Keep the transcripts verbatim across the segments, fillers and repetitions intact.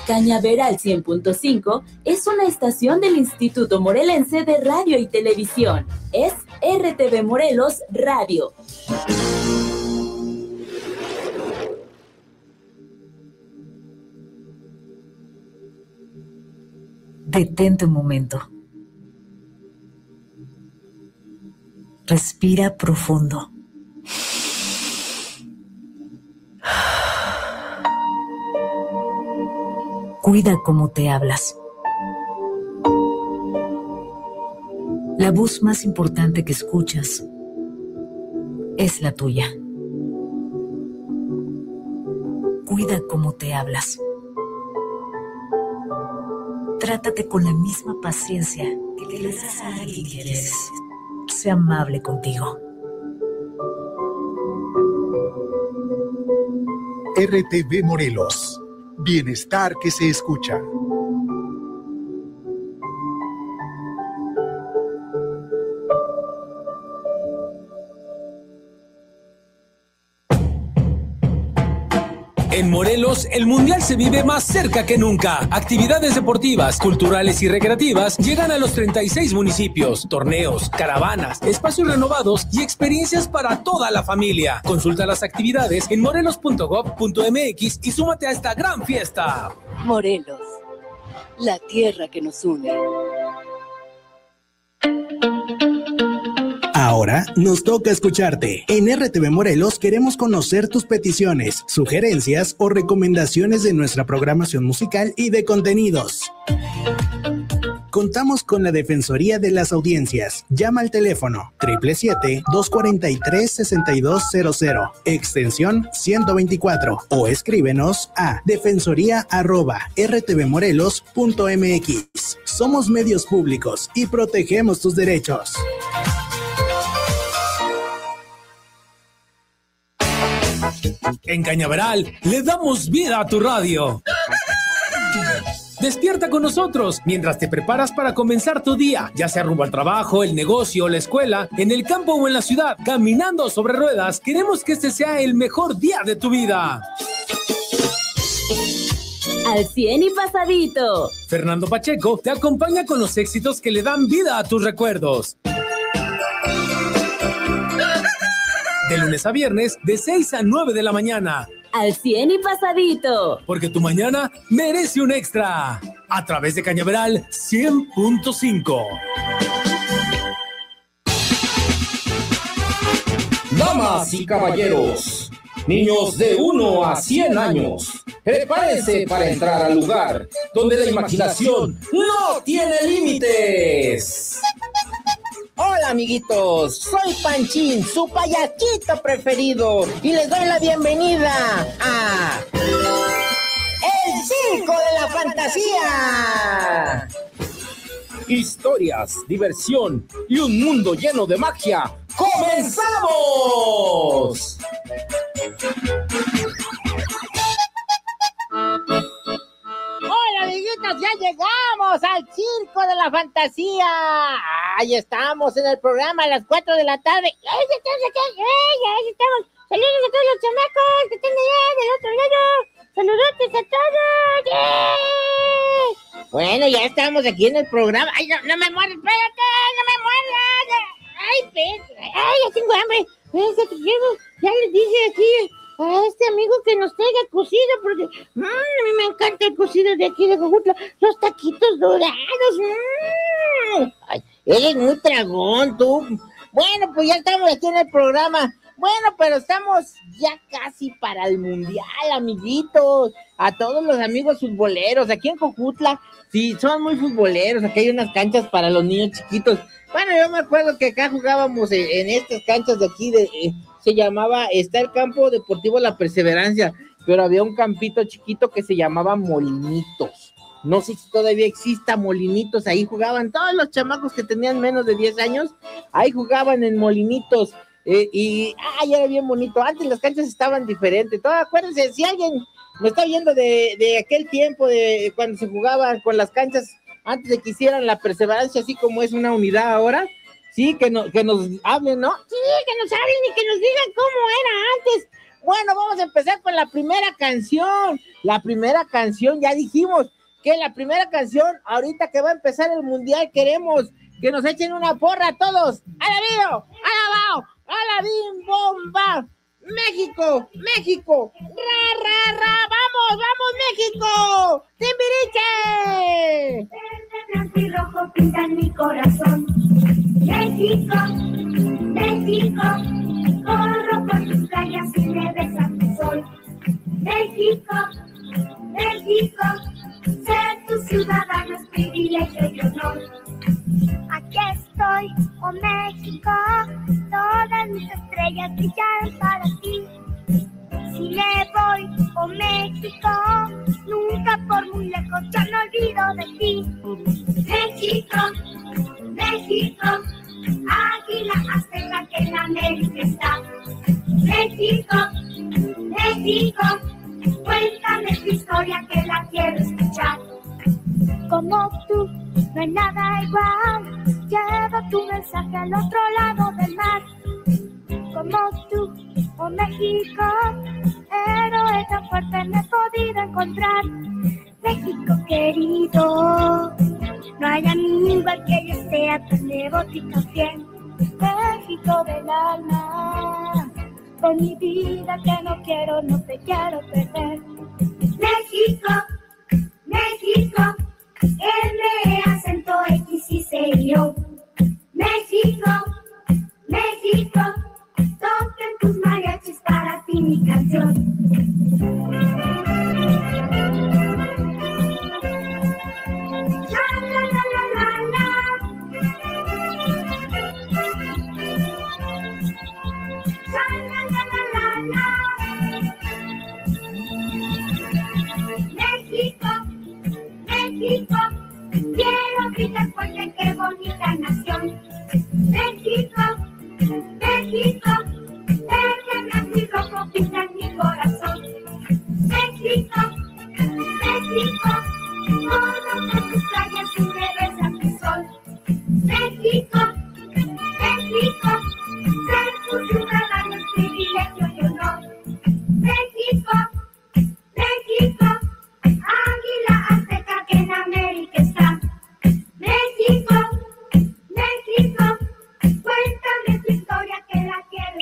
Cañaveral cien punto cinco es una estación del Instituto Morelense de Radio y Televisión. Es R T V Morelos Radio. Detente un momento. Respira profundo. Cuida cómo te hablas. La voz más importante que escuchas es la tuya. Cuida cómo te hablas. Trátate con la misma paciencia que le das a alguien que quieres. Sé amable contigo. R T V Morelos. Bienestar que se escucha. En Morelos, el Mundial se vive más cerca que nunca. Actividades deportivas, culturales y recreativas llegan a los treinta y seis municipios. Torneos, caravanas, espacios renovados y experiencias para toda la familia. Consulta las actividades en morelos punto gob punto m x y súmate a esta gran fiesta. Morelos, la tierra que nos une. Ahora nos toca escucharte. En R T V Morelos queremos conocer tus peticiones, sugerencias o recomendaciones de nuestra programación musical y de contenidos. Contamos con la Defensoría de las Audiencias. Llama al teléfono siete siete siete, dos cuatro tres, seis dos cero cero, extensión ciento veinticuatro, o escríbenos a defensoría arroba r t v morelos punto m x. Somos medios públicos y protegemos tus derechos. En Cañaveral le damos vida a tu radio. Despierta con nosotros mientras te preparas para comenzar tu día, ya sea rumbo al trabajo, el negocio, la escuela, en el campo o en la ciudad, caminando sobre ruedas. Queremos que este sea el mejor día de tu vida. Al cien y pasadito. Fernando Pacheco te acompaña con los éxitos que le dan vida a tus recuerdos. De lunes a viernes, de seis a nueve de la mañana. Al cien y pasadito. Porque tu mañana merece un extra. A través de Cañaveral cien punto cinco. Damas y caballeros, niños de uno a cien años, prepárense para entrar al lugar donde la imaginación no tiene límites. Hola amiguitos, soy Panchín, su payasito preferido, y les doy la bienvenida a El Circo de la Fantasía. Historias, diversión y un mundo lleno de magia. ¡Comenzamos! Hola amiguitos, ya llegamos al Circo de la Fantasía. Ahí estamos en el programa a las cuatro de la tarde. ¡Ay, ya estamos aquí! ¡Ay, ya estamos! ¡Saludos a todos los chamacos que están allá del otro lado! ¡Saludotes a todos! ¡Yeah! Bueno, ya estamos aquí en el programa. ¡Ay, no, no me muerdas! ¡Espérate! ¡No me muerdas! ¡Ay, espérate! ¡Ay, ya tengo hambre! Espérate, ya les dije aquí a este amigo que nos traiga cocido, porque mmm, a mí me encanta el cocido de aquí de Jojutla, los taquitos dorados. Mmm. Ay, eres muy tragón, tú. Bueno, pues ya estamos aquí en el programa. Bueno, pero estamos ya casi para el Mundial, amiguitos. A todos los amigos futboleros, aquí en Jojutla, sí, son muy futboleros. Aquí hay unas canchas para los niños chiquitos. Bueno, yo me acuerdo que acá jugábamos en, en estas canchas de aquí, de, eh, se llamaba, está el campo deportivo La Perseverancia, pero había un campito chiquito que se llamaba Molinitos. No sé si todavía exista Molinitos, ahí jugaban todos los chamacos que tenían menos de diez años, ahí jugaban en Molinitos, eh, y, ay, era bien bonito. Antes las canchas estaban diferentes. Todo, acuérdense, si alguien me está viendo de, de aquel tiempo, de cuando se jugaban con las canchas, antes de que hicieran La Perseverancia, así como es una unidad ahora, sí, que, no, que nos hablen, ¿no? Sí, que nos hablen y que nos digan cómo era antes, Bueno, vamos a empezar con la primera canción. La primera canción, ya dijimos que la primera canción, ahorita que va a empezar el mundial, queremos que nos echen una porra a todos. ¡Alabío! ¡Alabao! ¡Alabim bomba! ¡México! ¡México! ¡Ra, ra, ra! ¡Vamos, vamos, México! ¡Timbiriche! Verde, blanco y rojo pintan mi corazón. México, México, corro por tus playas y me besa tu sol. México, México, ser tu ciudadano es privilegio y honor. Aquí estoy, oh México, todas mis estrellas brillan para ti. Si me voy, oh México, nunca por muy lejos yo no olvido de ti. México, México, águila azteca que en América está. México, México, cuéntame tu historia que la quiero escuchar. Como tú, no hay nada igual, lleva tu mensaje al otro lado del mar. Como tú, oh México, héroe tan fuerte me he podido encontrar. México querido, no hay amigo al que yo sea tan devoto y tan fiel. México del alma, de mi vida que no quiero, no te quiero perder. México, México, M, acento X y C I O. México, México, toquen tus mariachis para ti mi canción. La, la, la, la, la, la. La, la, la, la, la, la. México, México, quiero gritar fuerte, qué bonita nación. México, México, verde, blanco y rojo pintan mi corazón. México, México, todas tus playas y me besa tu sol. México, México, ser tu ciudadano es privilegio y honor. México, México, águila azteca que en América está. México, México, cuéntame tu historia que la quiero.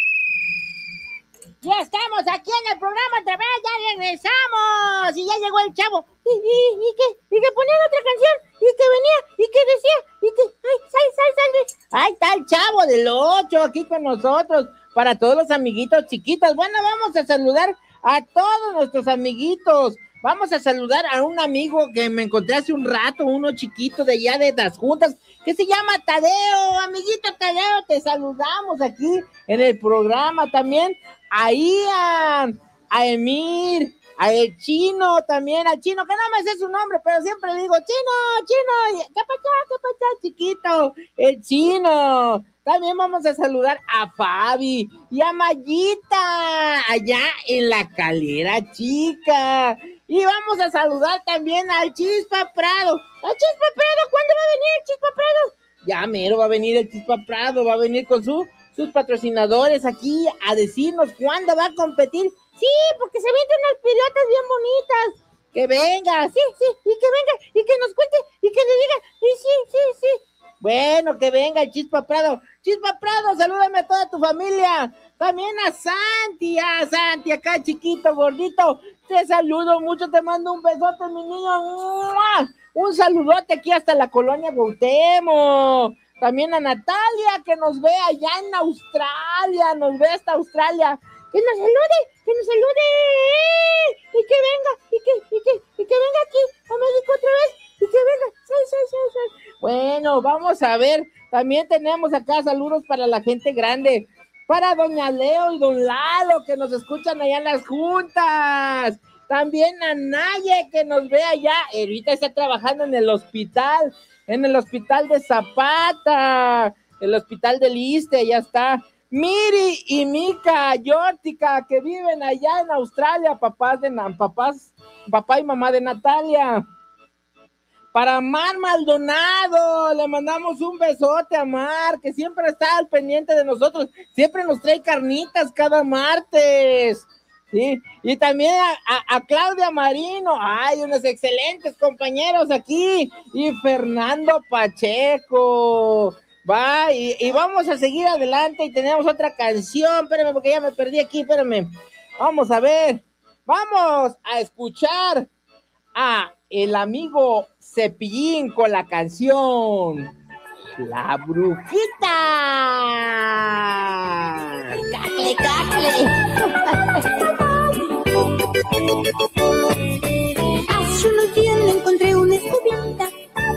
Ya estamos aquí en el programa otra vez, ya regresamos. Y ya llegó el chavo. ¿Y, y, y qué? ¿Y que ponían otra canción? ¿Y que venía? ¿Y que decía? ¿Y que? ¡Ay, sal, sal, sal! Ahí está el chavo del ocho aquí con nosotros. Para todos los amiguitos chiquitos. Bueno, vamos a saludar a todos nuestros amiguitos. Vamos a saludar a un amigo que me encontré hace un rato, uno chiquito de allá de las juntas, que se llama Tadeo. Amiguito Tadeo, te saludamos aquí en el programa. También a Ian, a Emir, a el Chino también, al Chino, que no me sé su nombre, pero siempre le digo, Chino, Chino, ¿qué pasa, qué pasa, chiquito? El Chino. También vamos a saludar a Fabi y a Mayita, allá en la Calera Chica. Y vamos a saludar también al Chispa Prado. ¡Al Chispa Prado! ¿Cuándo va a venir el Chispa Prado? Ya mero va a venir el Chispa Prado, va a venir con su, sus patrocinadores aquí a decirnos cuándo va a competir. Sí, porque se venden unas pilotas bien bonitas. Que venga, sí, sí, y que venga, y que nos cuente, y que le diga, sí, sí, sí, sí. Bueno, que venga el Chispa Prado. Chispa Prado, salúdame a toda tu familia. También a Santi, a Santi, acá chiquito, gordito. Te saludo mucho, te mando un besote, mi niño. ¡Mua! Un saludote aquí hasta la colonia Gautemo. También a Natalia, que nos ve allá en Australia, nos ve hasta Australia. Que nos salude, que nos salude. Y que venga, y que, y que, y que venga aquí a México otra vez. Y que venga, sí, sí, sí, sí. Bueno, vamos a ver. También tenemos acá saludos para la gente grande. Para doña Leo y don Lalo, que nos escuchan allá en las juntas. También a Naye, que nos ve allá. Ahorita está trabajando en el hospital, en el hospital de Zapata, el hospital del Iste, allá está. Miri y Mica Yórtica, que viven allá en Australia, papás de papás, papá y mamá de Natalia. para Mar Maldonado, le mandamos un besote a Mar, que siempre está al pendiente de nosotros, siempre nos trae carnitas cada martes, ¿sí? Y también a, a, a Claudia Marino, hay unos excelentes compañeros aquí, y Fernando Pacheco, va, y, y vamos a seguir adelante, y tenemos otra canción, espérame, porque ya me perdí aquí, espérame, vamos a ver, vamos a escuchar a el amigo Cepillín con la canción La Brujita. ¡Cacle, cacle! Hace unos días me encontré una escobita.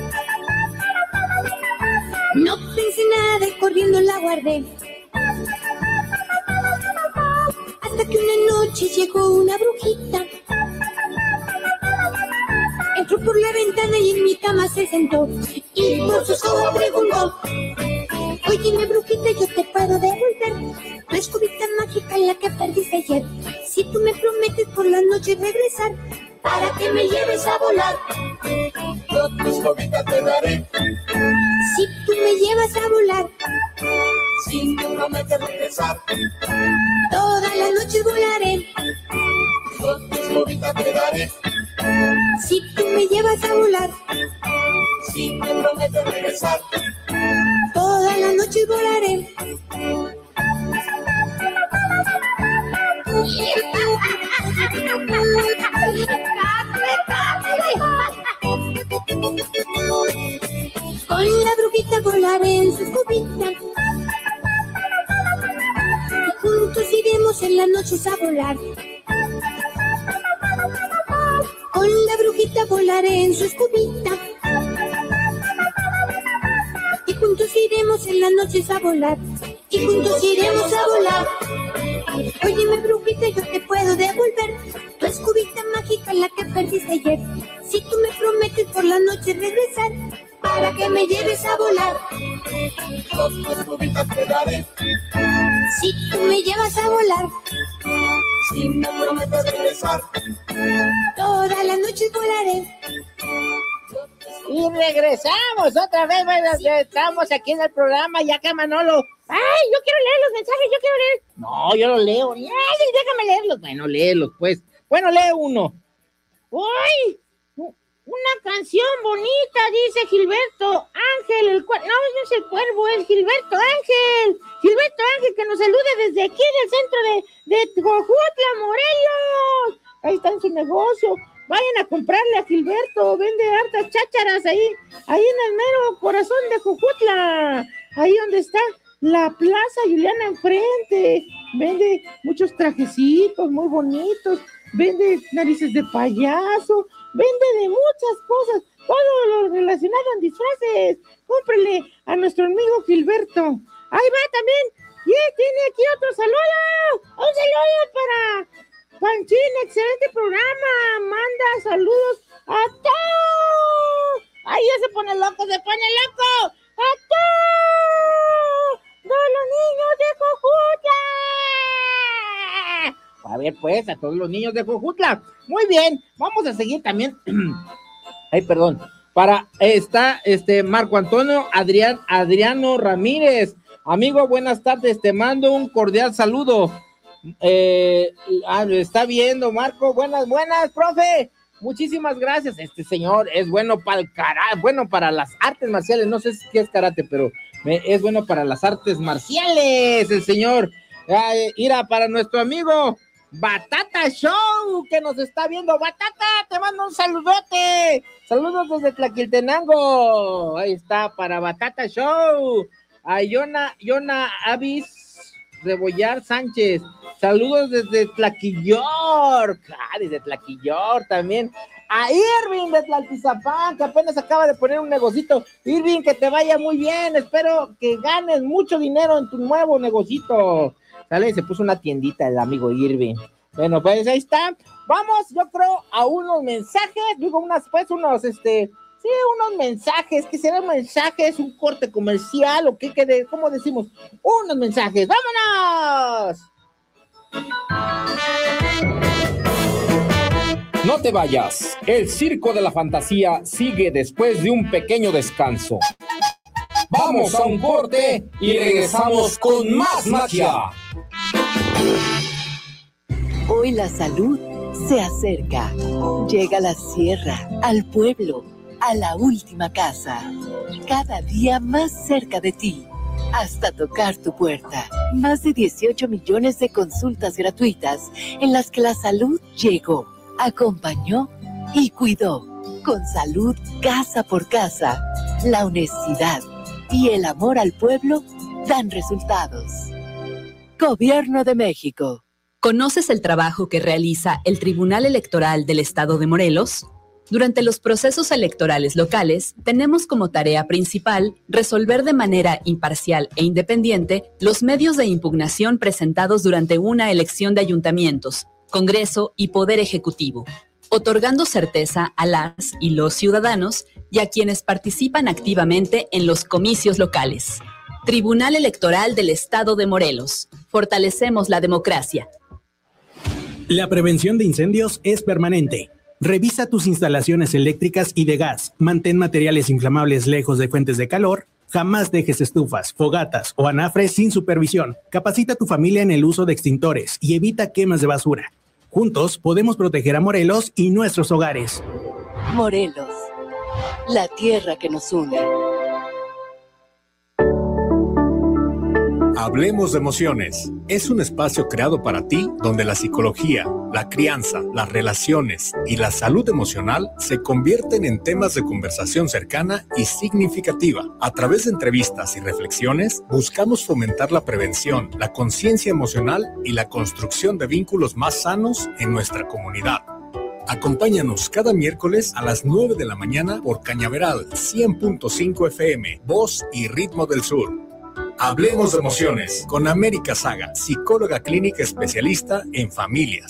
No pensé nada y corriendo la guardé. Hasta que una noche llegó una brujita. Entró por la ventana y en mi cama se sentó. Y por sus ojos preguntó: óyeme, brujita, yo te puedo devolver tu escobita mágica, la que perdiste ayer. Si tú me prometes por la noche regresar, para que me lleves a volar, yo tu escobita te daré. Si tú me llevas a volar, si me prometes regresar, toda la noche volaré, yo tu escobita te daré. Si tú me llevas a volar, si me prometes regresar, toda la noche volaré. Con la brujita volaré en su escobita, y juntos iremos en las noches a volar. Con la brujita volaré en su escobita, y juntos iremos en las noches a volar. Y juntos iremos a volar. Óyeme, brujita, yo te puedo devolver tu escobita mágica, la que perdiste ayer. Si tú me prometes por la noche regresar, para que me lleves a volar, yo tu escobita te daré. Si tú me llevas a volar, si me prometes regresar, toda la noche volaré. Y regresamos otra vez, bueno, estamos aquí en el programa, ya que Manolo, ay, yo quiero leer los mensajes, yo quiero leer. No, yo los leo, ay, déjame leerlos. Bueno, léelos, pues. Bueno, lee uno. ¡Uy! Una canción bonita, dice Gilberto Ángel, el cuervo, no, no es el cuervo, es Gilberto Ángel, Gilberto Ángel, que nos salude desde aquí del centro de, de Jojutla, Morelos. Ahí está en su negocio. Vayan a comprarle a Gilberto, vende hartas chácharas ahí, ahí en el mero corazón de Jojutla, ahí donde está la Plaza Juliana enfrente, vende muchos trajecitos muy bonitos, vende narices de payaso, vende de muchas cosas, todo lo relacionado en disfraces. Cómprele a nuestro amigo Gilberto. Ahí va también, y yeah, tiene aquí otro saludo, un saludo para Panchín, excelente programa, manda saludos a todos. Ay, ya se pone loco, se pone loco. A todos los niños de Jojutla. A ver, pues, a todos los niños de Jojutla. Muy bien, vamos a seguir también. Ay, perdón. Para, está, este, Marco Antonio Adrián, Adriano Ramírez. Amigo, buenas tardes, te mando un cordial saludo. Eh, ah, está viendo Marco, buenas, buenas, profe, muchísimas gracias. Este señor es bueno para el karate, bueno para las artes marciales, no sé si es karate, pero me, es bueno para las artes marciales, el señor. Eh, irá para nuestro amigo Batata Show, que nos está viendo. Batata, te mando un saludote, saludos desde Tlaquiltenango. Ahí está, para Batata Show. A Yona, Yona Avis Rebollar Sánchez, saludos desde Tlaquillor, ah, desde Tlaquillor también, a Irving de Tlaltizapán, que apenas acaba de poner un negocito. Irving, que te vaya muy bien, espero que ganes mucho dinero en tu nuevo negocito. Sale, se puso una tiendita el amigo Irving. Bueno, pues ahí está, vamos, yo creo, a unos mensajes, digo, unas, pues, unos, este, sí, unos mensajes, que serán mensajes, un corte comercial, o qué, qué de, ¿cómo decimos? Unos mensajes, ¡vámonos! No te vayas, el Circo de la Fantasía sigue después de un pequeño descanso. Vamos a un corte y regresamos con más magia. Hoy la salud se acerca. Llega a la sierra, al pueblo, a la última casa. Cada día más cerca de ti, hasta tocar tu puerta. Más de dieciocho millones de consultas gratuitas en las que la salud llegó, acompañó y cuidó. Con salud casa por casa, la honestidad y el amor al pueblo dan resultados. Gobierno de México. ¿Conoces el trabajo que realiza el Tribunal Electoral del Estado de Morelos? Durante los procesos electorales locales, tenemos como tarea principal resolver de manera imparcial e independiente los medios de impugnación presentados durante una elección de ayuntamientos, Congreso y Poder Ejecutivo, otorgando certeza a las y los ciudadanos y a quienes participan activamente en los comicios locales. Tribunal Electoral del Estado de Morelos. Fortalecemos la democracia. La prevención de incendios es permanente. Revisa tus instalaciones eléctricas y de gas. Mantén materiales inflamables lejos de fuentes de calor. Jamás dejes estufas, fogatas o anafres sin supervisión. Capacita a tu familia en el uso de extintores y evita quemas de basura. Juntos podemos proteger a Morelos y nuestros hogares. Morelos, la tierra que nos une. Hablemos de Emociones. Es un espacio creado para ti donde la psicología, la crianza, las relaciones y la salud emocional se convierten en temas de conversación cercana y significativa. A través de entrevistas y reflexiones, buscamos fomentar la prevención, la conciencia emocional y la construcción de vínculos más sanos en nuestra comunidad. Acompáñanos cada miércoles a las nueve de la mañana por Cañaveral cien punto cinco F M, Voz y Ritmo del Sur. Hablemos de Emociones con América Saga, psicóloga clínica especialista en familias.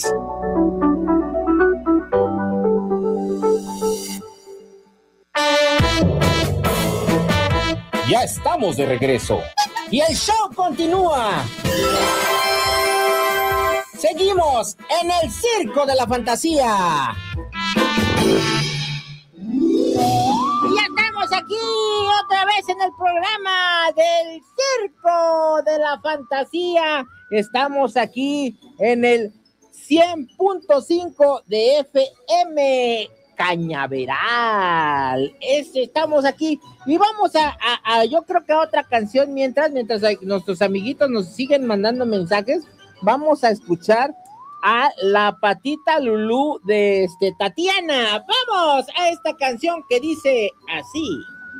Ya estamos de regreso y el show continúa. Seguimos en el Circo de la Fantasía. Y ya estamos aquí otra vez en el programa del Circo de la Fantasía. Estamos aquí en el cien punto cinco de F M Cañaveral. Es, estamos aquí y vamos a, a, a, yo creo que a otra canción mientras, mientras nuestros amiguitos nos siguen mandando mensajes. Vamos a escuchar a la Patita Lulú de este, Tatiana. Vamos a esta canción que dice así.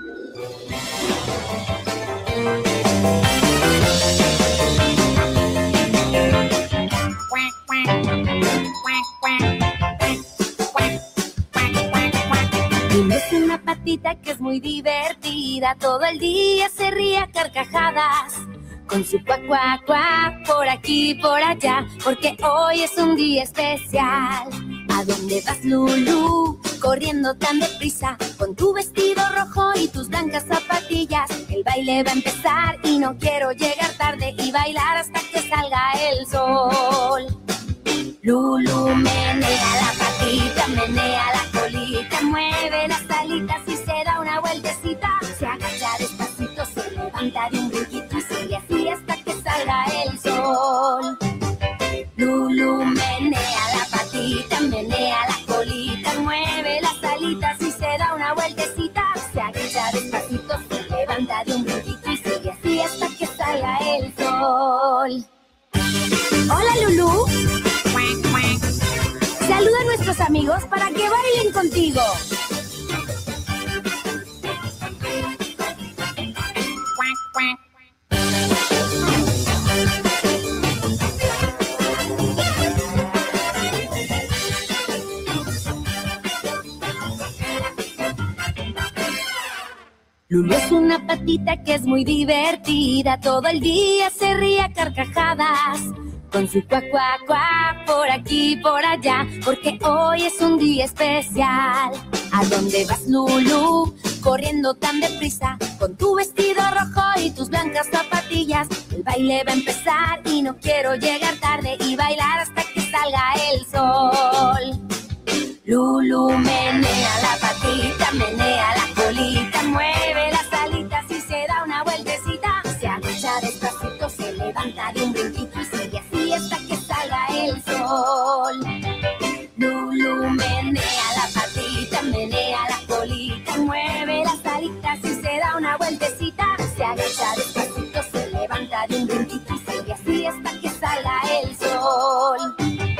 Es una patita que es muy divertida, todo el día se ríe a carcajadas. Con su cuac, cuac, cuac, por aquí, por allá, porque hoy es un día especial. ¿A dónde vas, Lulú? Corriendo tan deprisa, con tu vestido rojo y tus blancas zapatillas. El baile va a empezar y no quiero llegar tarde y bailar hasta que salga el sol. Lulú menea la patita, menea la colita, mueve las alitas y se da una vueltecita. Se agacha despacito, se levanta de un brinquito y sigue así hasta que salga el sol. Lulú menea la patita, menea la colita, mueve las alitas y se da una vueltecita. Se agacha despacito, se levanta de un brinquito y sigue así hasta que salga el sol. Hola, Lulú. Saluda a nuestros amigos para que bailen contigo. Lulú es una patita que es muy divertida, todo el día se ríe a carcajadas. Con su cuac, cuac, cuac, por aquí, por allá, porque hoy es un día especial. ¿A dónde vas, Lulú? Corriendo tan deprisa, con tu vestido rojo y tus blancas zapatillas. El baile va a empezar y no quiero llegar tarde y bailar hasta que salga el sol. Lulu menea la patita, menea la colita, mueve las alitas y se da una vueltecita. Se agacha despacito, se levanta de un brinquito y sigue así hasta que salga el sol. Lulu menea la patita, menea la colita, mueve las alitas y se da una vueltecita. Se agacha despacito, se levanta de un brinquito y sigue así hasta que salga el sol.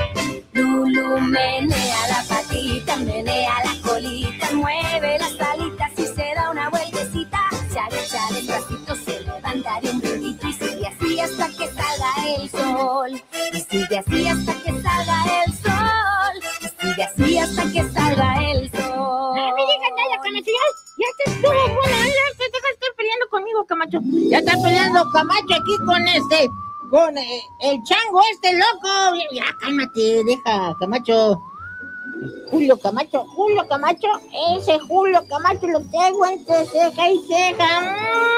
Lulu menea la patita, menea la colita, mueve las alitas y se da una vueltecita. Se agacha despacito, se levanta de un brinquito y sigue así hasta que salga el sol. Y sigue así hasta que salga el sol. Y sigue así hasta que salga el sol. Ay, me digan, ya, Camacho, ya, ya te estuvo, bueno, ya te dejas estar peleando conmigo, Camacho. Ya está peleando Camacho aquí con este, con eh, el chango este loco. Ya, cálmate, deja, Camacho. Julio Camacho, Julio Camacho, ese Julio Camacho lo tengo entre ceja y ceja.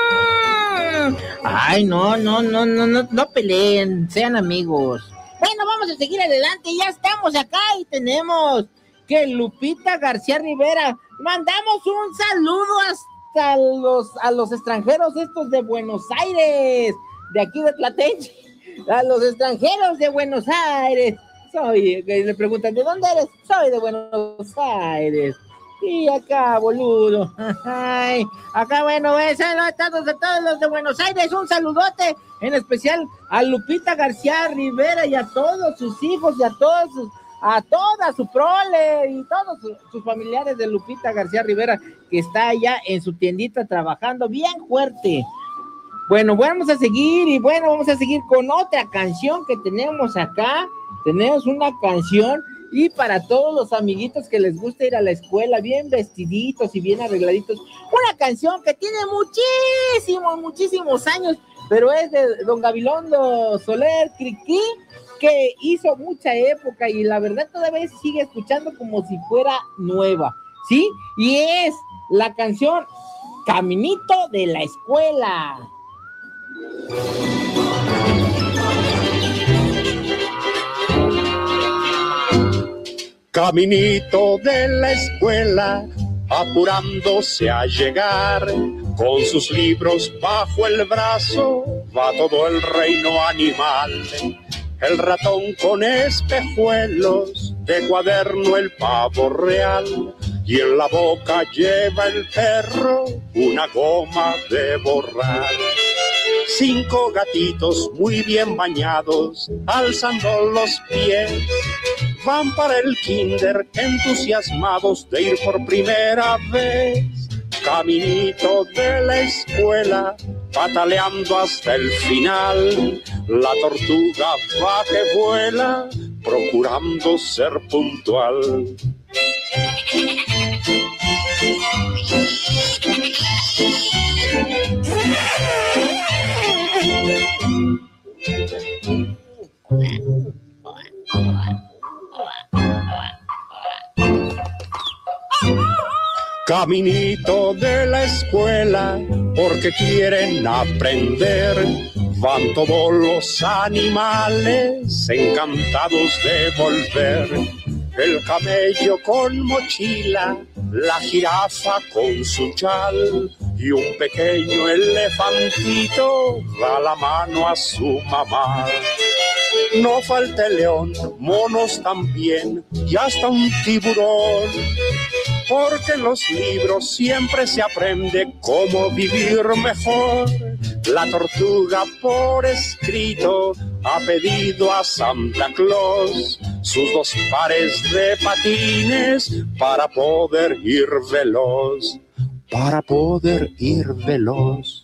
Mm. Ay, no, no, no, no, no, no peleen, sean amigos. Bueno, vamos a seguir adelante, ya estamos acá y tenemos que Lupita García Rivera, mandamos un saludo hasta los, a los extranjeros estos de Buenos Aires, de aquí de Platense, a los extranjeros de Buenos Aires. Soy, le preguntan, ¿de dónde eres? Soy de Buenos Aires. Y acá, boludo. Ay, acá, bueno, es a todos, a todos los de Buenos Aires, un saludote, en especial a Lupita García Rivera y a todos sus hijos y a todos sus, a toda su prole y todos sus, sus familiares de Lupita García Rivera, que está allá en su tiendita trabajando bien fuerte. Bueno, vamos a seguir y bueno, vamos a seguir con otra canción que tenemos acá. Tenemos una canción y para todos los amiguitos que les gusta ir a la escuela bien vestiditos y bien arregladitos, una canción que tiene muchísimos, muchísimos años, pero es de don Gabilondo Soler Criqui, que hizo mucha época y la verdad todavía sigue escuchando como si fuera nueva, ¿sí? Y es la canción Caminito de la Escuela. Caminito de la escuela, apurándose a llegar, con sus libros bajo el brazo, va todo el reino animal. El ratón con espejuelos, de cuaderno el pavo real, y en la boca lleva el perro una goma de borrar. Cinco gatitos muy bien bañados, alzando los pies, van para el kinder entusiasmados de ir por primera vez. Caminito de la escuela, pataleando hasta el final, la tortuga va que vuela, procurando ser puntual. Caminito de la escuela, porque quieren aprender, van todos los animales encantados de volver. El camello con mochila, la jirafa con su chal, y un pequeño elefantito da la mano a su mamá. No falta el león, monos también, y hasta un tiburón, porque en los libros siempre se aprende cómo vivir mejor. La tortuga por escrito ha pedido a Santa Claus sus dos pares de patines para poder ir veloz, para poder ir veloz.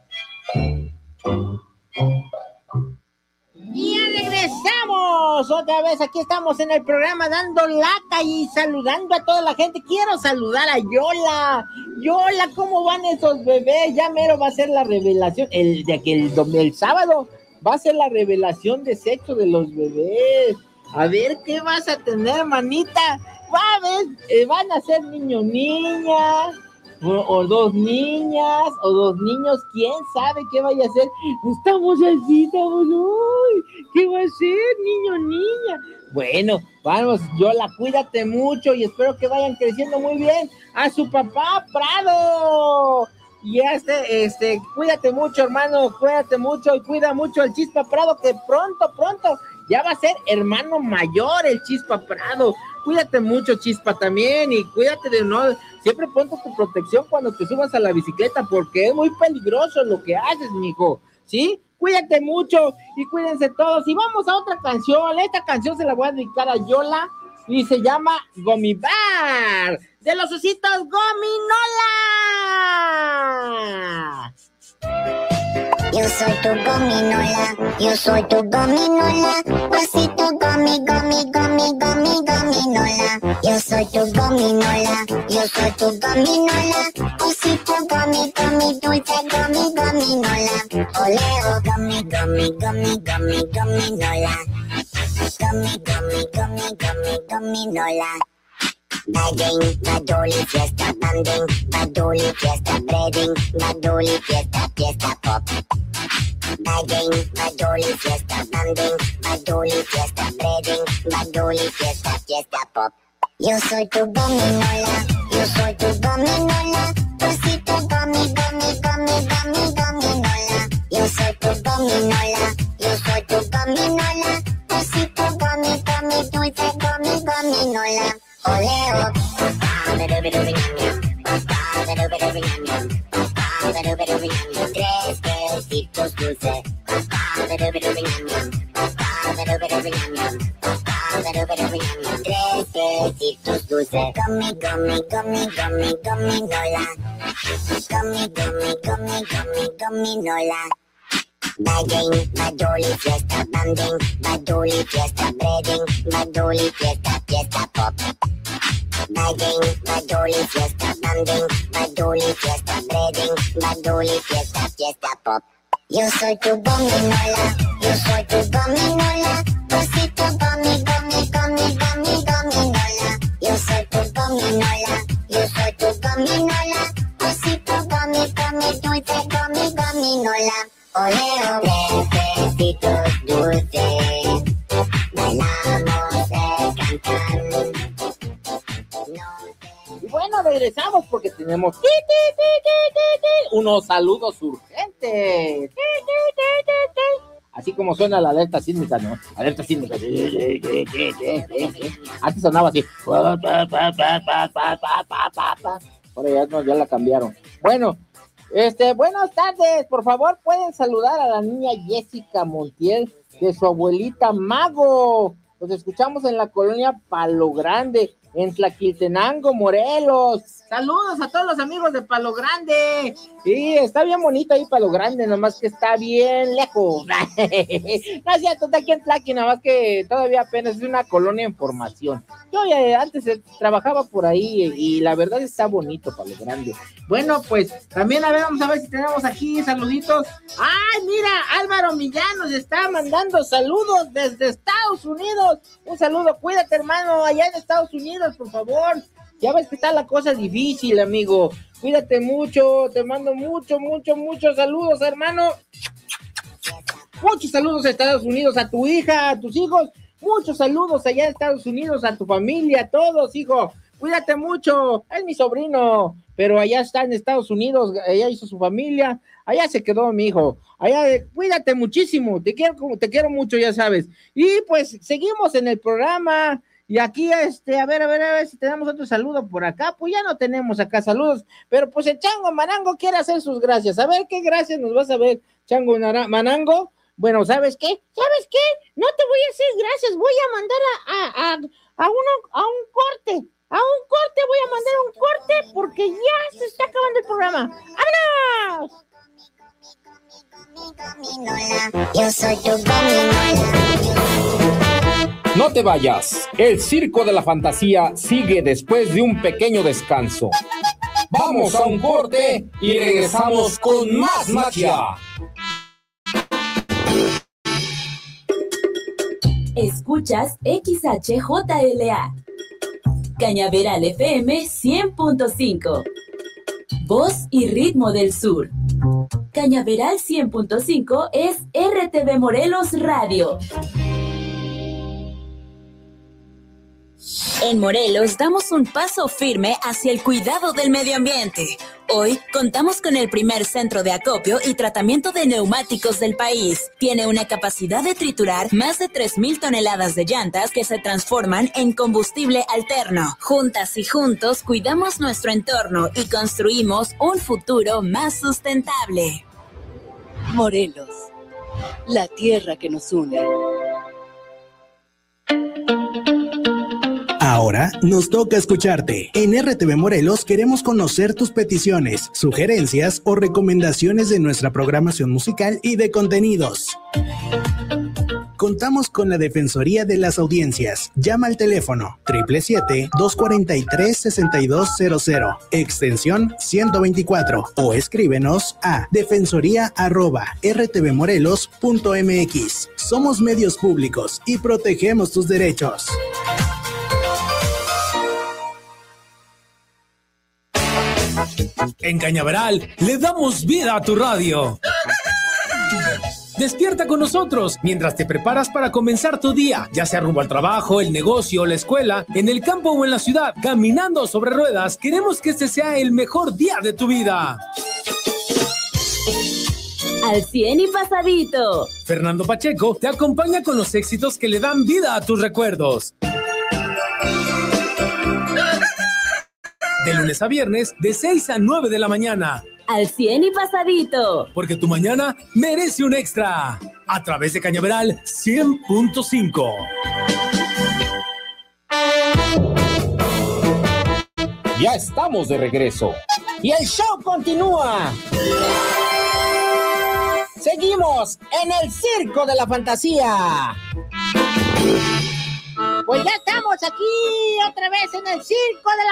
Y ya regresamos otra vez, aquí estamos en el programa dando lata y saludando a toda la gente. Quiero saludar a Yola. Yola, ¿cómo van esos bebés? Ya mero va a ser la revelación, el de que el, el sábado va a ser la revelación de sexo de los bebés. A ver, ¿qué vas a tener, manita? Va a ver, eh, van a ser niño, niña. o, o dos niñas, o dos niños, quién sabe qué vaya a ser. Estamos así, estamos, uy, ¿qué va a ser, niño, niña? Bueno, vamos, Yola, cuídate mucho y espero que vayan creciendo muy bien. A su papá, Prado. Y este, este, cuídate mucho, hermano, cuídate mucho y cuida mucho al Chispa Prado, que pronto, pronto ya va a ser hermano mayor el Chispa Prado. Cuídate mucho, Chispa, también, y cuídate de no, siempre ponte tu protección cuando te subas a la bicicleta, porque es muy peligroso lo que haces, mijo, ¿sí? Cuídate mucho y cuídense todos. Y vamos a otra canción. Esta canción se la voy a dedicar a Yola y se llama Gummy Bear, de los ositos Gominola. Yo soy tu gominola, yo soy tu gominola, osito gomi, gomi, gomi, gomi, gominola. Yo soy tu gominola, yo soy tu gominola, osito gomi, gomi, dulce gomi, gominola. Oleo gomi, gomi, gomi, gomi, gominola. Gomi, gomi, gomi, gomi, gominola. Bading, badoli, fiesta, banding, badoli, fiesta, breading, badoli, fiesta, fiesta, pop. Bading, badoli, fiesta, banding, badoli, fiesta, breading, badoli, fiesta, fiesta, pop. Yo soy tu gominola, yo soy tu gominola, osito gomi, gomi, gomi, gomi, gominola. Yo soy tu gominola, yo soy tu gominola, osito gomi, gomi, dulce gomi, gominola. Oleo, tres besitos dulces, tres besitos dulces, gummy, gummy, gummy, gummy, gominola, gummy, gummy, gummy, gummy, gominola. Bading, badoli, fiesta, banding, badoli, fiesta, breading, badoli, fiesta, fiesta, pop. Bading, badoli, fiesta, banding, badoli, fiesta, breading, badoli, fiesta, fiesta, pop. Yo soy tu gominola, yo soy tu gominola, osito gomi, gomi, gomi, gomi, gominola. Yo soy tu gominola, yo soy tu gominola, osito gomi, gomi, dulce gomi, gominola. Oleo, tres besitos dulces, bailamos de cantar. Y bueno, regresamos porque tenemos ti, ti, ti, ti, ti, ti, unos saludos urgentes. Ti, ti, ti, ti, ti. Así como suena la alerta sísmica, ¿no? Alerta sísmica. Antes sonaba así. Ahora ya, no, ya la cambiaron. Bueno. Este, buenas tardes, por favor, pueden saludar a la niña Jessica Montiel, de su abuelita Mago. Los escuchamos en la colonia Palo Grande, en Tlaquiltenango, Morelos. Saludos a todos los amigos de Palo Grande. Sí, está bien bonito ahí Palo Grande, nomás que está bien lejos. No es cierto, está aquí en Tlaqui, nada más que todavía apenas es una colonia en formación. Yo ya antes trabajaba por ahí y la verdad está bonito Palo Grande. Bueno, pues también a ver, vamos a ver si tenemos aquí saluditos. ¡Ay, mira! Álvaro Millán nos está mandando saludos desde Estados Unidos. Un saludo, cuídate, hermano, allá en Estados Unidos, por favor. Ya ves que está la cosa difícil, amigo. Cuídate mucho, te mando mucho, mucho, muchos saludos, hermano. Muchos saludos a Estados Unidos, a tu hija, a tus hijos. Muchos saludos allá en Estados Unidos, a tu familia, a todos, hijo. Cuídate mucho, es mi sobrino, pero allá está en Estados Unidos, allá hizo su familia, allá se quedó mi hijo. Allá, cuídate muchísimo, te quiero, te quiero mucho, ya sabes. Y pues seguimos en el programa. Y aquí, este, a ver, a ver, a ver si tenemos otro saludo por acá. Pues ya no tenemos acá saludos, pero pues el Chango Manango quiere hacer sus gracias. A ver, ¿qué gracias nos vas a ver, Chango Manango? Bueno, ¿sabes qué? ¿Sabes qué? No te voy a hacer gracias, voy a mandar a, a, a, a, uno, a un corte. A un corte, voy a mandar un corte porque ya se está acabando el programa. ¡Vámonos! Yo soy tu gominola. No te vayas, el Circo de la Fantasía sigue después de un pequeño descanso. Vamos a un corte y regresamos con más magia. Escuchas X H J L A Cañaveral F M cien punto cinco. voz y ritmo del sur. Cañaveral cien punto cinco es R T V Morelos Radio. En Morelos damos un paso firme hacia el cuidado del medio ambiente. Hoy contamos con el primer centro de acopio y tratamiento de neumáticos del país. Tiene una capacidad de triturar más de tres mil toneladas de llantas que se transforman en combustible alterno. Juntas y juntos cuidamos nuestro entorno y construimos un futuro más sustentable. Morelos, la tierra que nos une. Ahora nos toca escucharte. En R T V Morelos queremos conocer tus peticiones, sugerencias o recomendaciones de nuestra programación musical y de contenidos. Contamos con la Defensoría de las Audiencias. Llama al teléfono siete siete siete, dos cuatro tres, seis dos cero cero, extensión ciento veinticuatro, o escríbenos a defensoría arroba r t v morelos punto m x. Somos medios públicos y protegemos tus derechos. En Cañaveral le damos vida a tu radio. Despierta con nosotros mientras te preparas para comenzar tu día, ya sea rumbo al trabajo, el negocio, la escuela, en el campo o en la ciudad, caminando sobre ruedas. Queremos que este sea el mejor día de tu vida. Al cien y pasadito. Fernando Pacheco te acompaña con los éxitos que le dan vida a tus recuerdos. De lunes a viernes, de seis a nueve de la mañana. Al cien y pasadito. Porque tu mañana merece un extra. A través de Cañaveral cien punto cinco. Ya estamos de regreso. Y el show continúa. Seguimos en el Circo de la Fantasía. Pues ya estamos aquí otra vez en el Circo de la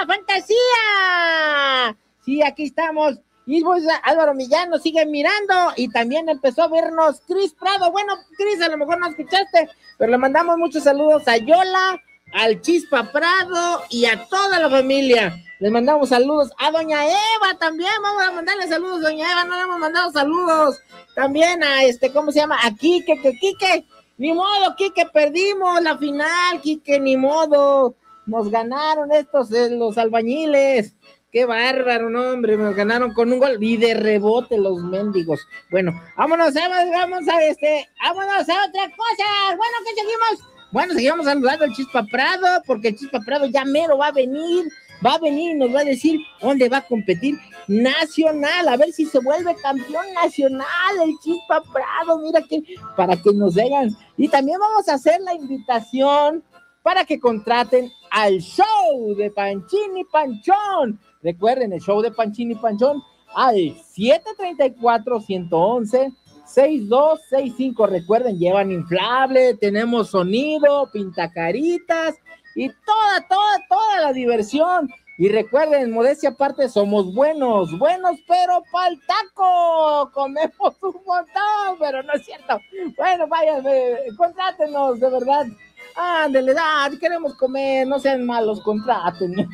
Fantasía. Sí, aquí estamos. Y pues Álvaro Millán nos sigue mirando y también empezó a vernos Cris Prado. Bueno, Cris, a lo mejor no escuchaste, pero le mandamos muchos saludos a Yola, al Chispa Prado y a toda la familia. Les mandamos saludos a doña Eva también. Vamos a mandarle saludos a doña Eva. No le hemos mandado saludos también a este, ¿cómo se llama? A Quique, que Quique. Ni modo, Quique, perdimos la final, Quique, ni modo. Nos ganaron estos, eh, los albañiles. Qué bárbaro, no, hombre, nos ganaron con un gol y de rebote los mendigos. Bueno, vámonos, vamos, vamos a este, vámonos a otra cosa. Bueno, ¿qué seguimos? Bueno, seguimos saludando al Chispa Prado, porque el Chispa Prado ya mero va a venir, va a venir y nos va a decir dónde va a competir nacional, a ver si se vuelve campeón nacional el Chispa Prado, mira que, para que nos digan. Y también vamos a hacer la invitación para que contraten al show de Panchín y Panchón. Recuerden, el show de Panchín y Panchón al siete tres cuatro, uno uno uno, seis dos seis cinco. Recuerden, llevan inflable, tenemos sonido, pintacaritas y toda, toda, toda la diversión. Y recuerden, modestia aparte, somos buenos, buenos, pero pa'l taco. Comemos un montón, pero no es cierto. Bueno, vayan, contrátenos, de verdad. Ándale, ah, queremos comer, no sean malos, contraten.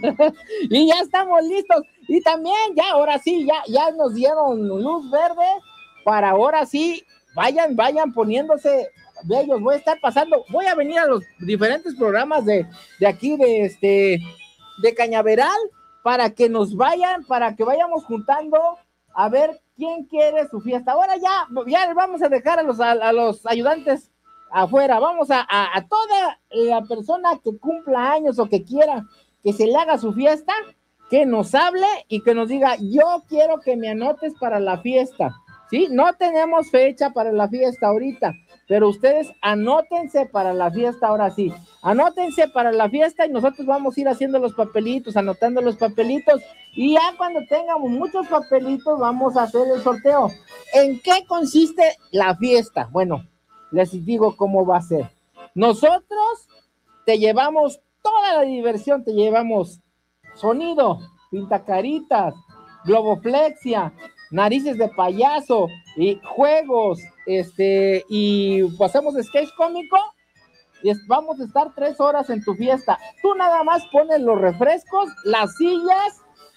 Y ya estamos listos. Y también, ya, ahora sí, ya, ya nos dieron luz verde para ahora sí, vayan, vayan poniéndose bellos. Voy a estar pasando, voy a venir a los diferentes programas de, de aquí, de este, de Cañaveral, para que nos vayan, para que vayamos juntando a ver quién quiere su fiesta. Ahora ya, ya vamos a dejar a los, a, a los ayudantes afuera, vamos a, a, a toda la persona que cumpla años o que quiera que se le haga su fiesta, que nos hable y que nos diga, yo quiero que me anotes para la fiesta, ¿sí? No tenemos fecha para la fiesta ahorita, pero ustedes anótense para la fiesta ahora sí, anótense para la fiesta y nosotros vamos a ir haciendo los papelitos, anotando los papelitos, y ya cuando tengamos muchos papelitos vamos a hacer el sorteo. ¿En qué consiste la fiesta? Bueno, les digo cómo va a ser. Nosotros te llevamos toda la diversión, te llevamos sonido, pintacaritas, globoflexia, narices de payaso, y juegos, este, y pasamos sketch cómico, y vamos a estar tres horas en tu fiesta. Tú nada más pones los refrescos, las sillas,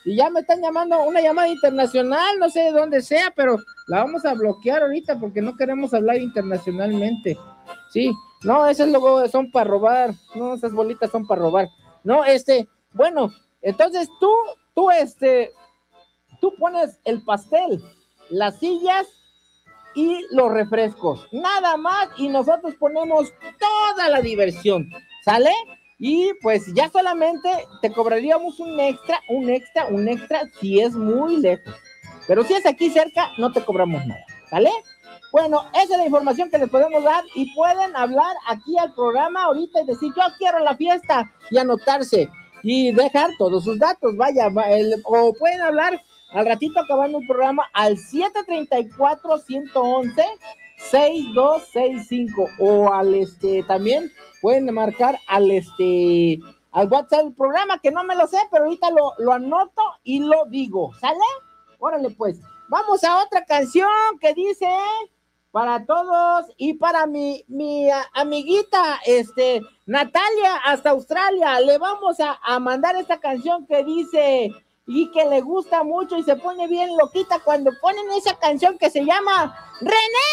y ya me están llamando una llamada internacional, no sé de dónde sea, pero la vamos a bloquear ahorita porque no queremos hablar internacionalmente. Sí, no, esas luego son para robar, no, esas bolitas son para robar. No, este, bueno, entonces tú, tú, este, tú pones el pastel, las sillas y los refrescos, nada más, y nosotros ponemos toda la diversión, ¿sale? Y pues ya solamente te cobraríamos un extra, un extra, un extra si es muy lejos. Pero si es aquí cerca, no te cobramos nada, ¿sale? Bueno, esa es la información que les podemos dar y pueden hablar aquí al programa ahorita y decir, yo quiero la fiesta y anotarse y dejar todos sus datos, vaya, el, o pueden hablar al ratito acabando el programa al siete tres cuatro, uno uno uno, seis dos seis cinco o al este también pueden marcar al este al WhatsApp del programa, que no me lo sé, pero ahorita lo, lo anoto y lo digo, ¿sale? Órale pues, vamos a otra canción que dice para todos y para mi, mi amiguita este Natalia hasta Australia, le vamos a, a mandar esta canción que dice y que le gusta mucho y se pone bien loquita cuando ponen esa canción que se llama René.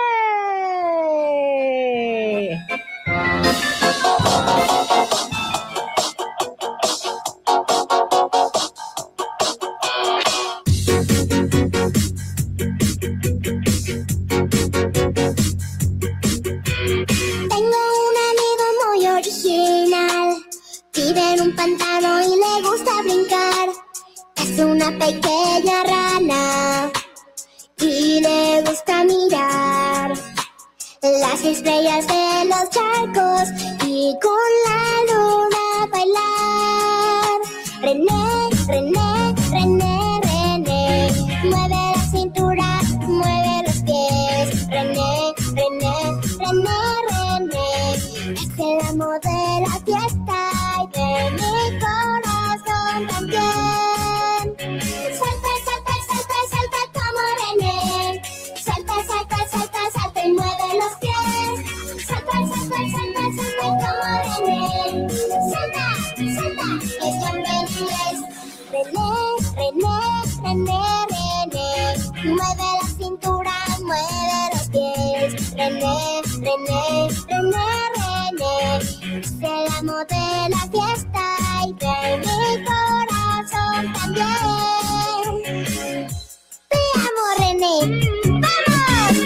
Tengo un amigo muy original, vive en un pantano y le gusta brincar. Es una pequeña rana y le gusta mirar las estrellas de los charcos y con la luna bailar. René, René, René, René, mueve la cintura, mueve los pies. René, René, René, René, es el amo de la fiesta y de mi corazón también. Salta, salta, salta, salta como René. Salta, salta, salta, salta y mueve los pies. Salta, salta, salta, salta como René. Salta, salta, es John Benítez. René, René, René, René, mueve la cintura, mueve los pies. René, René, René, René, es el amo de la fiesta y de mi corazón también. Te amo, René. ¡Vamos!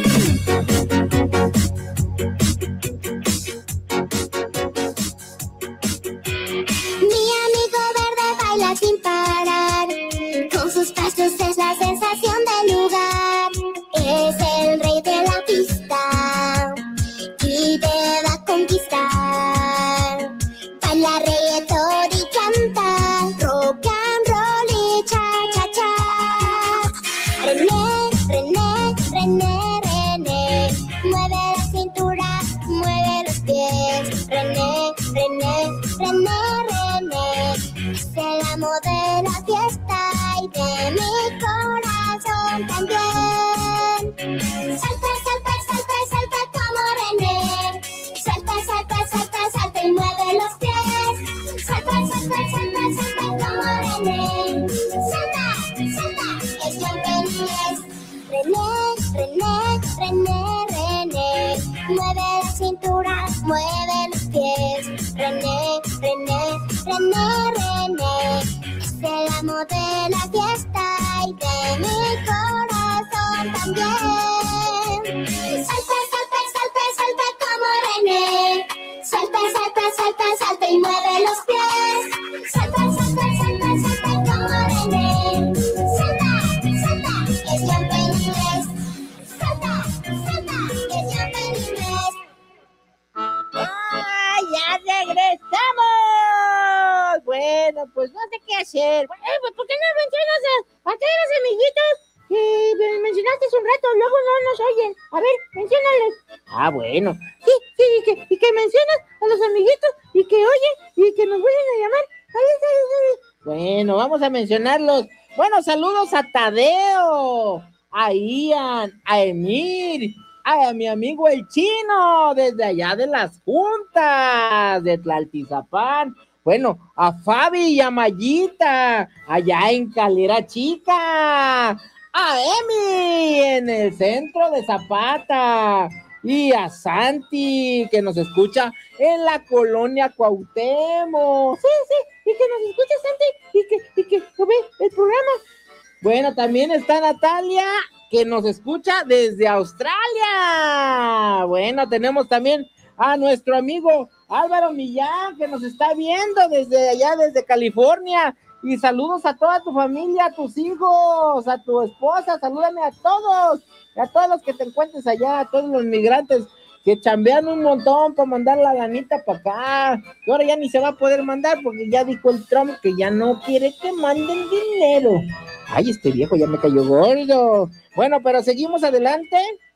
Mi amigo verde baila sin parar, con sus pasos es la sensación del lugar. Es el rey de la pista y te va a conquistar. Baila reggaetón y canta rock and roll y cha cha cha. René, René, René, René, mueve la cintura, mueve los pies. René, René, René, René, es el amo de la fiesta y de mi corazón también. Salta, salta, salta, salta como René. Salta, salta, salta, salta y mueve los pies. Salta, salta, salta, salta como René. Salta, salta, es John Benítez. René, René, René, René, mueve la cintura, mueve los pies. René, René, René, René, es el amo de la fiesta y de mi corazón también. Salta, salta, salta, salta como René. Salta, salta, salta, salta y mueve los pies. Salta, salta, salta, salta como René. Salta, salta, es John Benítez. Salta, salta, es John Benítez. ¡Ah, ya regresamos! Bueno, pues no sé qué hacer. Bueno, eh, pues, ¿por qué no mencionas a, a todos los amiguitos que me mencionaste hace un rato? Luego no nos oyen. A ver, menciónales. Ah, bueno. Sí, sí, y que, y que mencionas a los amiguitos y que oyen y que nos vuelven a llamar. Ahí está, ahí está. Bueno, vamos a mencionarlos. Bueno, saludos a Tadeo, a Ian, a Emir, a mi amigo el Chino, desde allá de las Juntas, de Tlaltizapán. Bueno, a Fabi y a Mayita, allá en Calera Chica, a Emi en el centro de Zapata, y a Santi, que nos escucha en la colonia Cuauhtémoc. Sí, sí, y que nos escucha Santi, y que, y que ve el programa. Bueno, también está Natalia, que nos escucha desde Australia. Bueno, tenemos también a nuestro amigo Álvaro Millán, que nos está viendo desde allá, desde California. Y saludos a toda tu familia, a tus hijos, a tu esposa, salúdame a todos, a todos los que te encuentres allá, a todos los migrantes que chambean un montón para mandar la lanita para acá, que ahora ya ni se va a poder mandar porque ya dijo el Trump que ya no quiere que manden dinero. Ay, este viejo ya me cayó gordo. Bueno, pero seguimos adelante.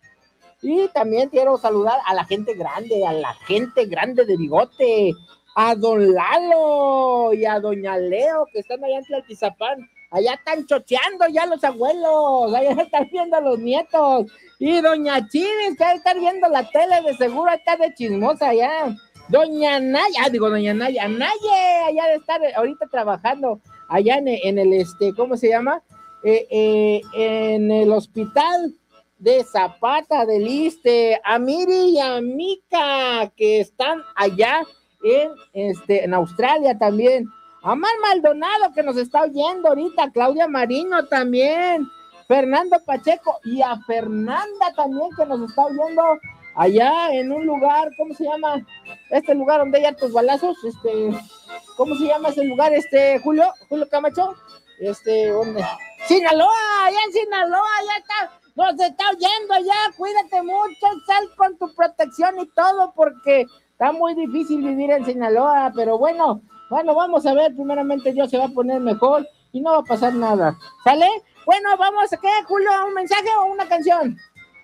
Y también quiero saludar a la gente grande, a la gente grande de bigote, a don Lalo y a doña Leo, que están allá en Tlaltizapán. Allá están chocheando ya los abuelos, allá están viendo a los nietos. Y doña Chivis, que va a estar viendo la tele, de seguro está de chismosa allá. Doña Naya, digo doña Naya, Naye, allá de estar ahorita trabajando, allá en, en el, este, ¿cómo se llama? Eh, eh, en el hospital de Zapata del Iste. A Miri y a Mica, que están allá en, este, en Australia también. A Mar Maldonado, que nos está oyendo ahorita. Claudia Mariño también. Fernando Pacheco y a Fernanda también, que nos está oyendo allá en un lugar, ¿cómo se llama? Este lugar donde hay hartos balazos, este, ¿cómo se llama ese lugar, este, Julio? Julio Camacho, este, ¿dónde? Sinaloa, allá en Sinaloa, allá está, nos está oyendo allá, cuídate mucho, sal con tu protección y todo, porque está muy difícil vivir en Sinaloa, pero bueno, bueno, vamos a ver, primeramente Dios se va a poner mejor y no va a pasar nada, ¿sale? Bueno, vamos, ¿qué, Julio? ¿Un mensaje o una canción?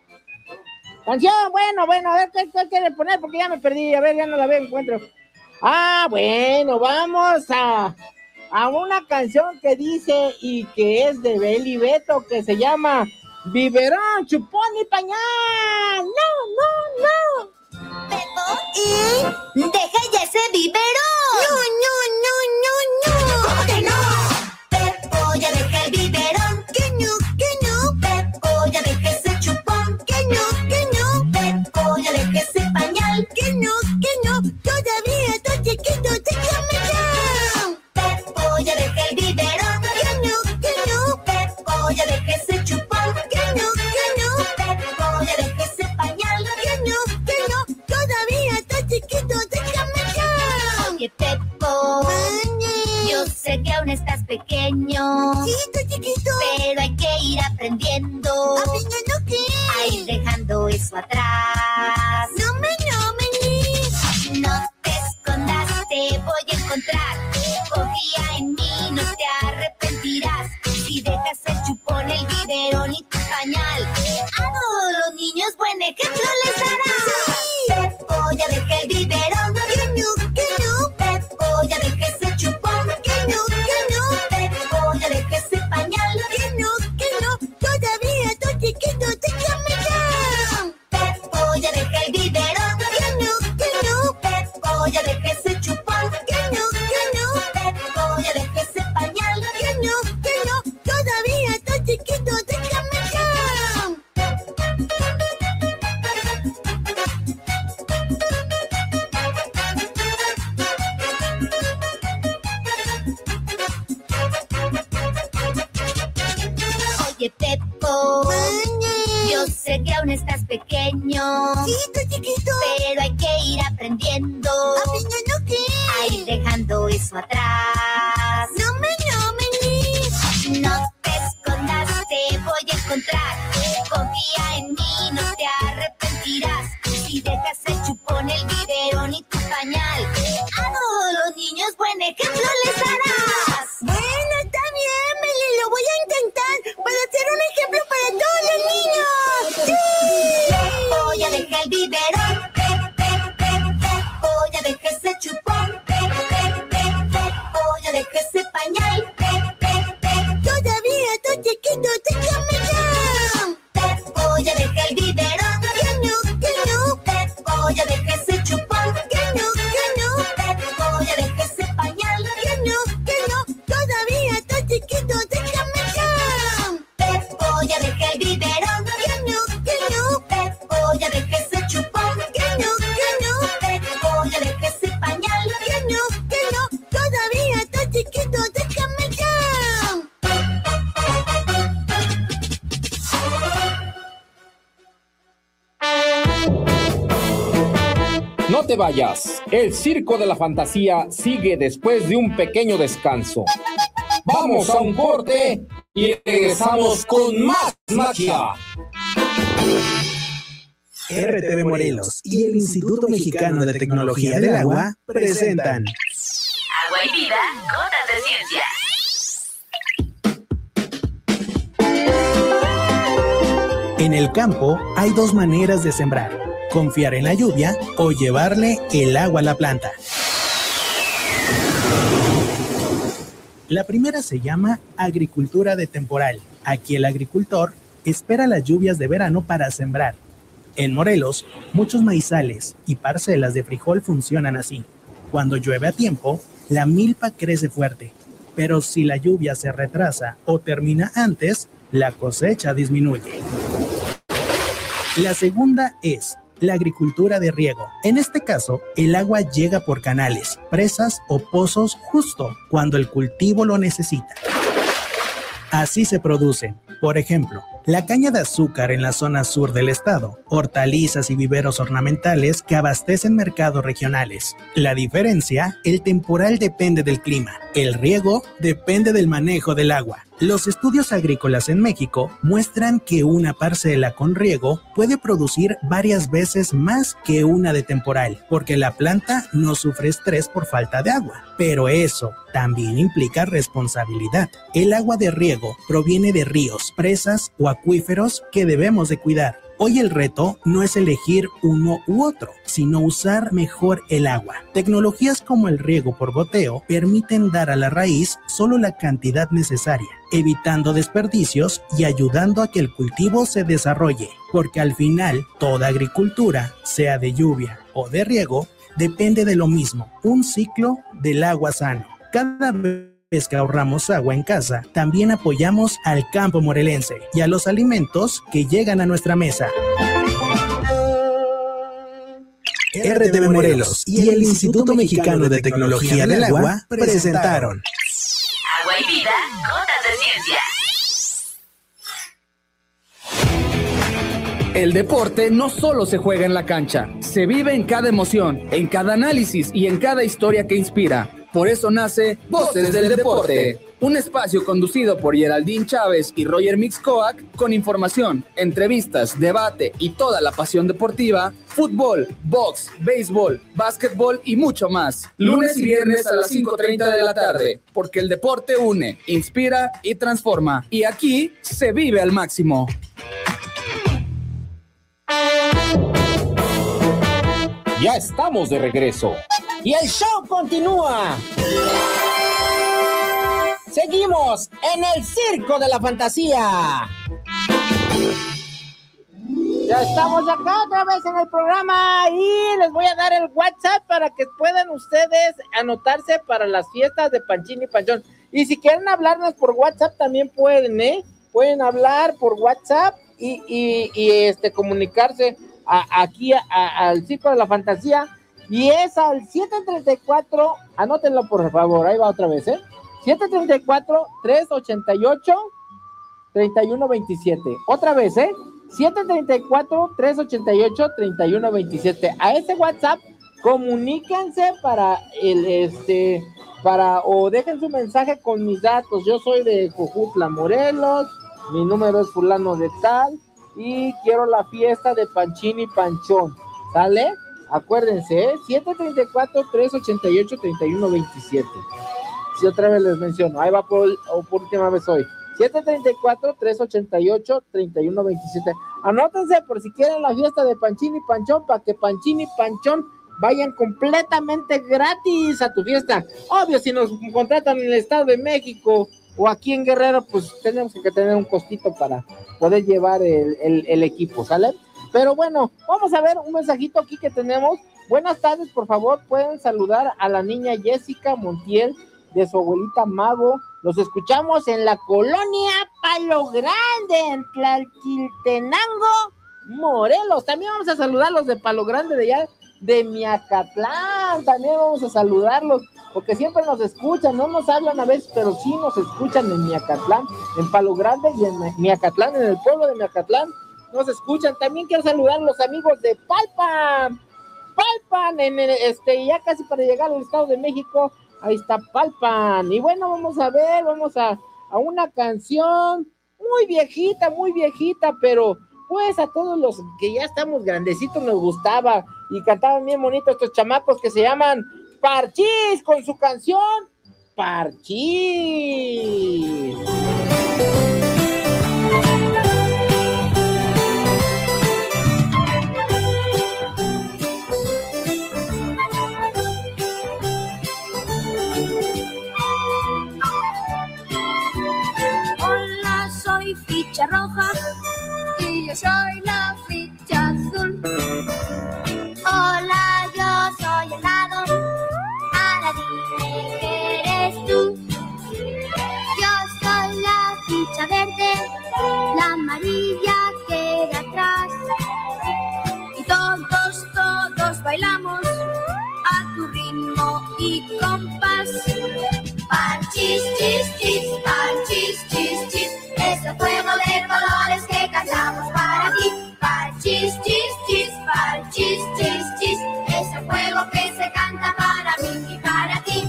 Canción, bueno, bueno, a ver, ¿qué, qué quiere poner? Porque ya me perdí, a ver, ya no la veo, encuentro. Ah, bueno, vamos a, a una canción que dice y que es de Beli Beto, que se llama Biberón, Chupón y Pañal. No, no, no. Beto, y deja ya ese biberón. No, no, no, no, no. ¿Cómo que no? Pepo, ya deja el biberón. Que no, que no. Pepo, ya deja ese chupón. Que no, que no. Pepo, ya deja ese pañal. Que no, que no. Todavía estoy chiquito, déjame ya. Pepo, ya deja el biberón. Que no, que no. Pepo, ya deja ese chupón. Que no, que no. Pepo, ya deja ese pañal. Que no, que no. Todavía estoy chiquito, déjame ya. Oye, Pepo, yo sé que aún estás pequeño. Sí, estoy chiquito. Pero hay que ir aprendiendo. ¿Aprendiendo qué? A ir dejando eso atrás. No me, no me, ni. No te escondas, te voy a encontrar. Confía en mí, no te arrepentirás. Si dejas el chupón, el biberón y tu pañal, a todos los niños buen ejemplo les darás. Pepo, ya dejé el biberón. Que no, que no. Pepo, ya dejé ese chupón. Que no, que no. Pepo, ya dejé ese pañal. Que no, que no. Todavía estoy chiquito, déjame ya. Pepo, ya dejé el biberón. Que no, que no. Pepo, ya dejé ese chupón. Que no, que no. Pepo, ya dejé ese pañal. Que no, que no. Todavía estoy chiquito, déjame ya. Oye, Pepo, yo sé que aún estás pequeño. Sí, estoy chiquito. Pero hay que ir aprendiendo. ¿Aprendiendo qué? A ir dejando eso atrás. No me, no me, ni. No te escondas, te voy a encontrar. Confía en mí, no te arrepentirás. Si dejas el chupón, el biberón y tu pañal, a todos los niños buen ejemplo les darás. Bueno, está bien, Meli, lo voy a intentar para ser un ejemplo para todos los niños. ¡Sí! Pepo, ya deja el biberón. Pepo, ya deja ese chupón. Pepo, No te vayas, el Circo de la Fantasía sigue después de un pequeño descanso. Vamos a un corte y regresamos con más magia. R T V Morelos y el Instituto Mexicano de Tecnología del Agua presentan Agua y Vida, Gotas de Ciencia. En el campo hay dos maneras de sembrar: confiar en la lluvia o llevarle el agua a la planta. La primera se llama agricultura de temporal. Aquí el agricultor espera las lluvias de verano para sembrar. En Morelos, muchos maizales y parcelas de frijol funcionan así. Cuando llueve a tiempo, la milpa crece fuerte, pero si la lluvia se retrasa o termina antes, la cosecha disminuye. La segunda es la agricultura de riego. En este caso, el agua llega por canales, presas o pozos justo cuando el cultivo lo necesita. Así se producen, por ejemplo, la caña de azúcar en la zona sur del estado, hortalizas y viveros ornamentales que abastecen mercados regionales. La diferencia, el temporal depende del clima, el riego depende del manejo del agua. Los estudios agrícolas en México muestran que una parcela con riego puede producir varias veces más que una de temporal, porque la planta no sufre estrés por falta de agua. Pero eso también implica responsabilidad. El agua de riego proviene de ríos, presas o acuíferos que debemos de cuidar. Hoy el reto no es elegir uno u otro, sino usar mejor el agua. Tecnologías como el riego por goteo permiten dar a la raíz solo la cantidad necesaria, evitando desperdicios y ayudando a que el cultivo se desarrolle, porque al final toda agricultura, sea de lluvia o de riego, depende de lo mismo, un ciclo del agua sano. Cada vez que ahorramos agua en casa, también apoyamos al campo morelense y a los alimentos que llegan a nuestra mesa. R T V Morelos y el Instituto Mexicano de Tecnología del Agua presentaron Agua y Vida, Gotas de Ciencia. El deporte no solo se juega en la cancha, se vive en cada emoción, en cada análisis y en cada historia que inspira. Por eso nace Voces del Deporte, un espacio conducido por Geraldine Chávez y Roger Mixcoac, con información, entrevistas, debate y toda la pasión deportiva, fútbol, box, béisbol, básquetbol y mucho más. Lunes y viernes a las cinco treinta de la tarde, porque el deporte une, inspira y transforma. Y aquí se vive al máximo. Ya estamos de regreso. Y el show continúa. Seguimos en el Circo de la Fantasía. Ya estamos acá otra vez en el programa y les voy a dar el WhatsApp para que puedan ustedes anotarse para las fiestas de Panchín y Panchón. Y si quieren hablarnos por WhatsApp también pueden, ¿eh? Pueden hablar por WhatsApp y, y, y este, comunicarse a, aquí a, a, al Circo de la Fantasía. Y es al siete treinta y cuatro, anótenlo por favor, ahí va otra vez, ¿eh? siete treinta y cuatro, tres ochenta y ocho, treinta y uno veintisiete. Otra vez, ¿eh? siete treinta y cuatro, tres ochenta y ocho, treinta y uno veintisiete. A ese WhatsApp, comuníquense para el, este, para, o dejen su mensaje con mis datos. Yo soy de Jojutla, Morelos, mi número es fulano de tal, y quiero la fiesta de Panchín y Panchón, ¿sale? Acuérdense, ¿eh? siete treinta y cuatro, tres ochenta y ocho, treinta y uno veintisiete. Si otra vez les menciono, ahí va por, por última vez hoy. siete treinta y cuatro, tres ochenta y ocho, treinta y uno veintisiete. Anótense por si quieren la fiesta de Panchín y Panchón, para que Panchín y Panchón vayan completamente gratis a tu fiesta. Obvio, si nos contratan en el Estado de México o aquí en Guerrero, pues tenemos que tener un costito para poder llevar el, el, el equipo, ¿sale? Pero bueno, vamos a ver un mensajito aquí que tenemos. Buenas tardes, por favor, pueden saludar a la niña Jessica Montiel de su abuelita Mago. Los escuchamos en la colonia Palo Grande, en Tlalquiltenango, Morelos. También vamos a saludar a los de Palo Grande de allá, de Miacatlán. También vamos a saludarlos, porque siempre nos escuchan, no nos hablan a veces, pero sí nos escuchan en Miacatlán, en Palo Grande y en Miacatlán, en el pueblo de Miacatlán. Nos escuchan. También quiero saludar a los amigos de Palpa. Palpan, en el, este, ya casi para llegar al Estado de México, ahí está Palpan. Y bueno, vamos a ver, vamos a, a una canción muy viejita, muy viejita, pero pues a todos los que ya estamos grandecitos nos gustaba y cantaban bien bonito estos chamacos que se llaman Parchís con su canción Parchís. Hola, soy ficha roja y yo soy la ficha azul. Hola, yo soy el lado. Ahora dime qué eres tú. Yo soy la ficha verde, la amarilla queda atrás. Y todos, todos bailamos a tu ritmo y compás. Parchís, chis, chis, parchís, chis, chis. Es el juego de colores que cantamos para ti. Parchís, chis, chis, parchís, chis, chis. Es el juego que se canta para mí y para ti.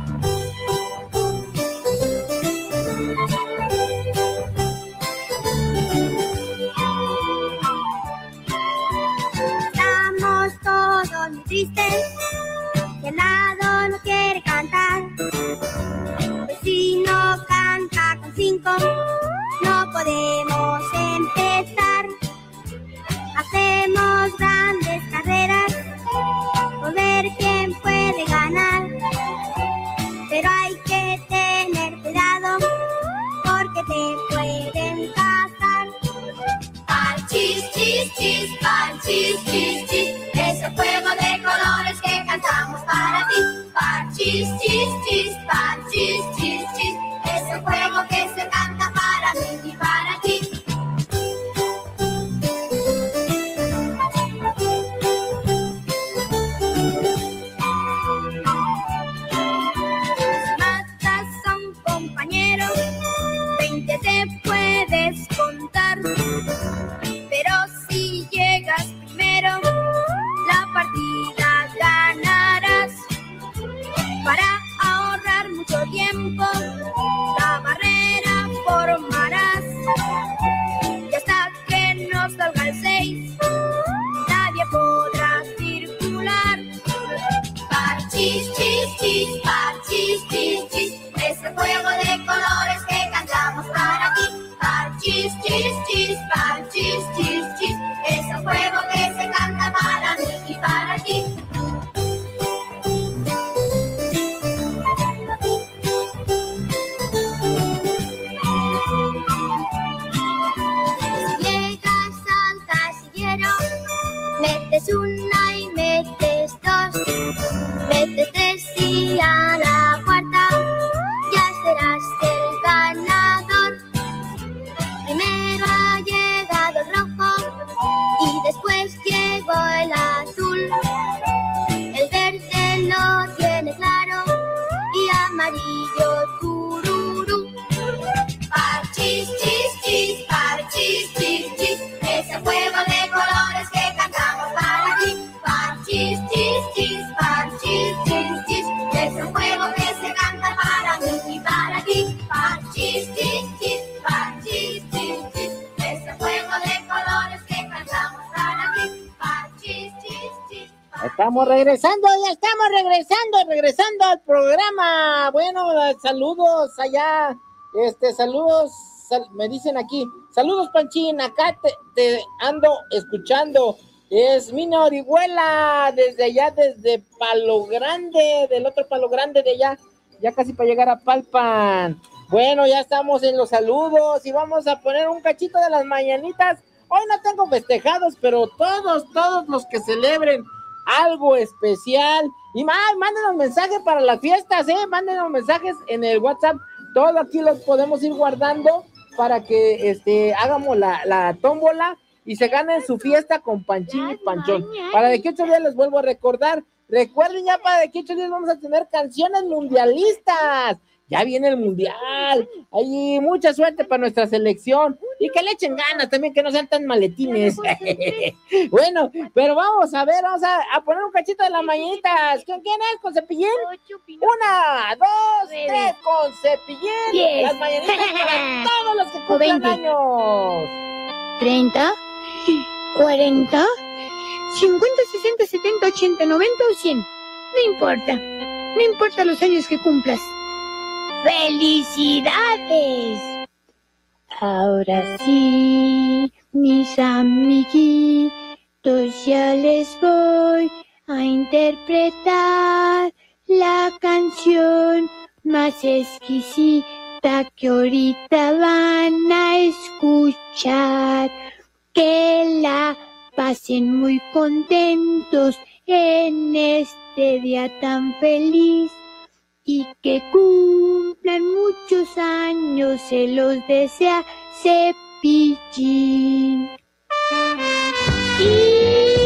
Estamos todos muy tristes, y el lado no quiere cantar. Pues si no canta con cinco, no podemos empezar. Hacemos grandes carreras por ver quién puede ganar. Pero hay que tener cuidado porque te pueden cazar. Parchís, chis, chis, parchís, chis, chis. Es el juego de colores que cantamos para ti. Parchís, chis, chis, parchís, chis, chis. Es el juego que se canta para mí y para ti. Si matas a un compañero, veinte te puedes contar. Pero si llegas primero, la partida ganarás. Para ahorrar mucho tiempo, la barrera formarás. Y hasta que nos salga el seis, nadie podrá circular. Parchís, chis, chis, parchís, chis, chis. Es el juego de colores que cantamos para ti. Parchís, chis, chis, parchís, chis, chis. Es el juego que se canta para mí y para ti. Si llegas al casillero, metes una y metes dos, metes tres y a la cuarta ya serás el ganador. Primero ha llegado el rojo y después llegó el azul. El verde lo tiene claro y amarillo tururú. Parchís, chis, chis, parchís, chis, chis. Es el juego de colores que cantamos para ti. Parchís, chis, chis, parchís, chis, chis. Es el juego que se canta para mí y para ti. Parchís, chis, chis, parchís, chis, chis. Es el juego de colores que cantamos para ti. Parchís, chis, chis. Estamos regresando, ya estamos regresando, regresando al programa. Bueno, saludos allá, este, saludos, sal, me dicen aquí, saludos Panchín, acá te, te ando escuchando, es Mina Orihuela, desde allá, desde Palo Grande, del otro Palo Grande de allá, ya casi para llegar a Palpan. Bueno, ya estamos en los saludos y vamos a poner un cachito de las mañanitas. Hoy no tengo festejados, pero todos, todos los que celebren algo especial, y más, mándenos mensajes para las fiestas, eh, mándenos mensajes en el WhatsApp, todo aquí los podemos ir guardando para que este hagamos la, la tómbola y se ganen su fiesta con Panchín y Panchón. Para de aquí ocho días les vuelvo a recordar, recuerden ya para de aquí ocho días vamos a tener canciones mundialistas. Ya viene el mundial, hay mucha suerte para nuestra selección Y que le echen ganas también, que no sean tan maletines. Bueno, pero vamos a ver, vamos a, a poner un cachito de las mañanitas. ¿Con quién es? ¿Con Cepillín? Una, dos, tres, con Cepillín. Diez. Las mañanitas para todos los que cumplan años. treinta, cuarenta, cincuenta, sesenta, setenta, ochenta, noventa o cien. No importa. No importa los años que cumplas. ¡Felicidades! Ahora sí, mis amiguitos, ya les voy a interpretar la canción más exquisita que ahorita van a escuchar. Que la pasen muy contentos en este día tan feliz. Y que cumplan muchos años, se los desea Cepillín. Y...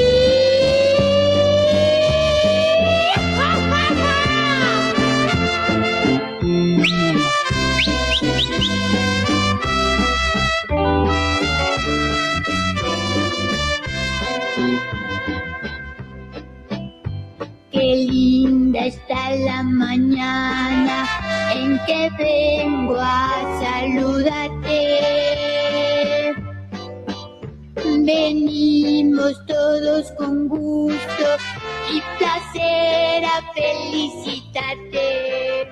Qué linda está la mañana en que vengo a saludarte. Venimos todos con gusto y placer a felicitarte.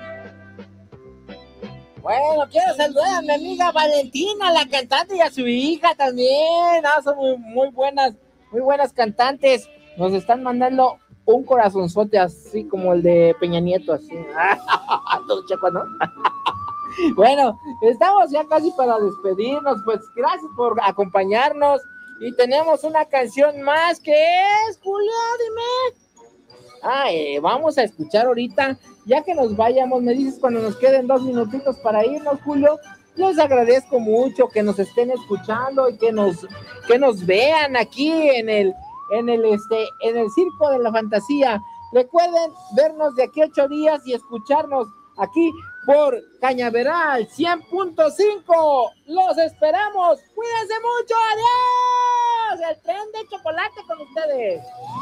Bueno, quiero saludar a mi amiga Valentina, la cantante, y a su hija también. No, son muy, muy buenas, muy buenas cantantes. Nos están mandando un corazonzote así como el de Peña Nieto, así. Don Checo, ¿no? Bueno, estamos ya casi para despedirnos. Pues gracias por acompañarnos. Y tenemos una canción más que es, Julio, dime. Ah, eh, vamos a escuchar ahorita, ya que nos vayamos, me dices cuando nos queden dos minutitos para irnos, Julio. Les agradezco mucho que nos estén escuchando y que nos, que nos vean aquí en el en el este en el Circo de la Fantasía. Recuerden vernos de aquí a ocho días y escucharnos aquí por Cañaveral cien punto cinco. Los esperamos. Cuídense mucho. Adiós. El tren de chocolate con ustedes.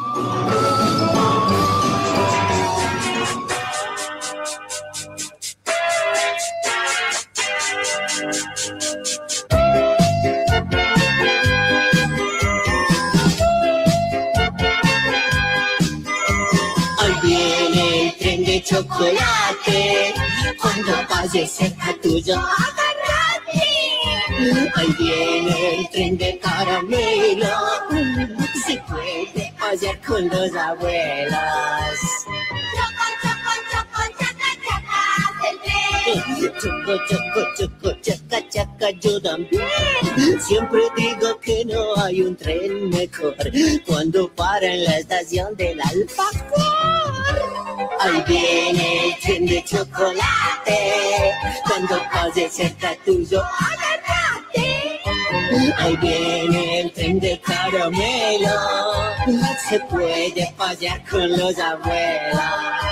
Hoy viene el tren de chocolate, cuando pase cerca tuyo, agárrate. Hoy viene el tren de caramelo, se puede pasear con los abuelos. Choco, choco, choco, chaca, chaca, el tren. Choco, choco, choco, chaca, chaca, yo también. Siempre digo que no hay un tren mejor cuando para en la estación del Alfacor. Ahí viene el tren de chocolate, cuando pase cerca tuyo, agárrate. Ahí viene el tren de caramelo, se puede pasear con los abuelos.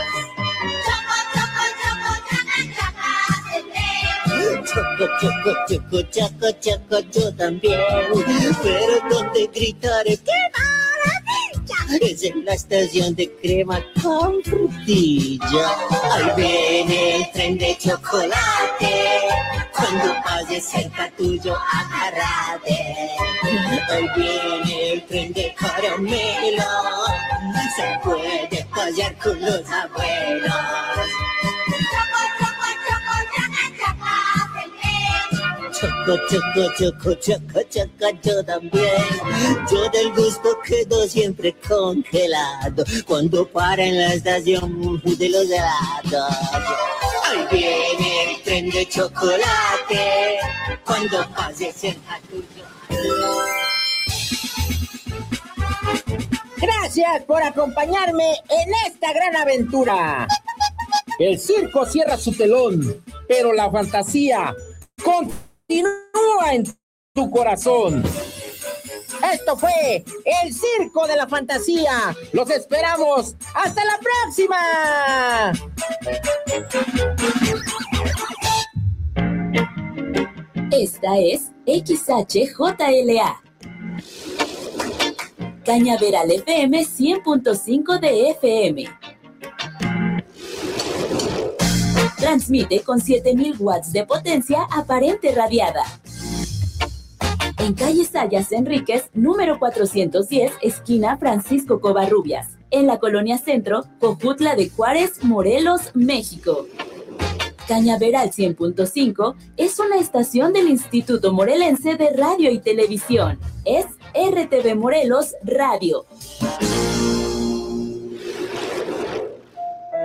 Choco, choco, choco, choco, choco, yo también. Pero donde gritaré, ¡qué maravilla! Es en la estación de crema con frutilla. Ahí viene el tren de chocolate, cuando pase cerca tuyo, agárrate. Ahí viene el tren de caramelo, se puede pasear con los abuelos. Choco, choco, choco, choco, choco, yo también. Yo del gusto quedo siempre congelado cuando para en la estación de los helados. Ahí viene el tren de chocolate, cuando pase cerca tuyo. Gracias por acompañarme en esta gran aventura. El circo cierra su telón, pero la fantasía continúa en tu corazón. Esto fue el Circo de la Fantasía. Los esperamos. ¡Hasta la próxima! Esta es X H J L A. Cañaveral F M cien punto cinco de F M. Transmite con siete mil watts de potencia aparente radiada. En calle Sayas Enríquez, número cuatrocientos diez, esquina Francisco Covarrubias, en la Colonia Centro, Cojutla de Juárez, Morelos, México. Cañaveral cien punto cinco es una estación del Instituto Morelense de Radio y Televisión. Es R T V Morelos Radio.